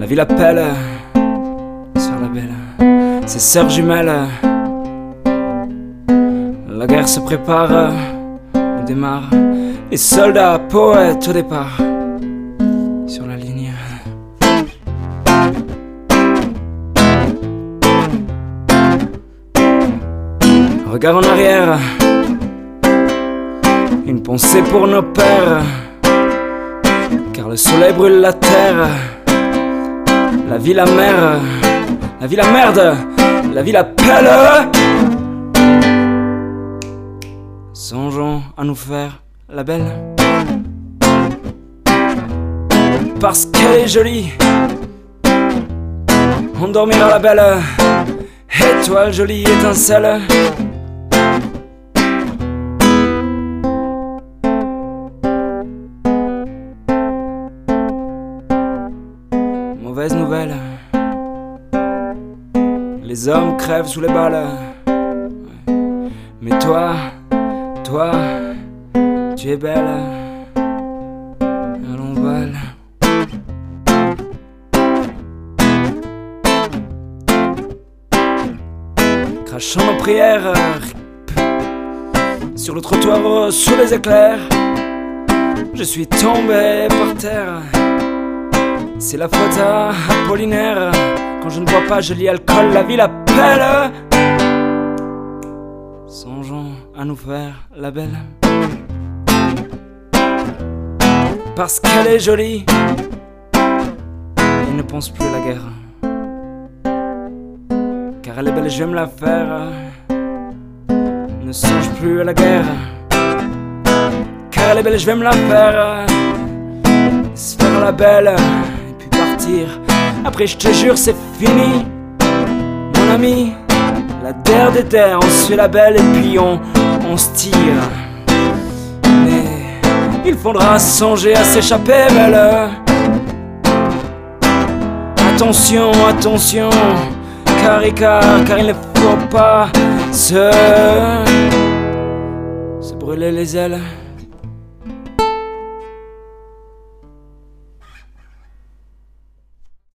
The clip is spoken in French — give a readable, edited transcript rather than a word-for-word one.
La vie l'appelle, sœur la belle, ses sœurs jumelles. La guerre se prépare, on démarre. Les soldats, poètes au départ, sur la ligne. Regard en arrière, une pensée pour nos pères, car le soleil brûle la terre. La vie la mer, la vie la merde, la vie l'appelle. Songeons à nous faire la belle, parce qu'elle est jolie. On dormira la belle, étoile jolie, étincelle. Mauvaise nouvelle, les hommes crèvent sous les balles. Mais toi, tu es belle. Allons balle. Crachant nos prières sur le trottoir, sous les éclairs, je suis tombé par terre. C'est la faute à Apollinaire. Quand je ne bois pas, je lis alcool, la vie l'appelle. Songeons à nous faire la belle, parce qu'elle est jolie. Et ne pense plus à la guerre, car elle est belle, je vais me la faire. Ne songe plus à la guerre, car elle est belle, je vais me la faire. Se faire la belle, après je te jure c'est fini, mon ami. La terre des terres, on se fait la belle et puis on se tire. Mais il faudra songer à s'échapper, belle. Attention, attention, car il ne faut pas se brûler les ailes.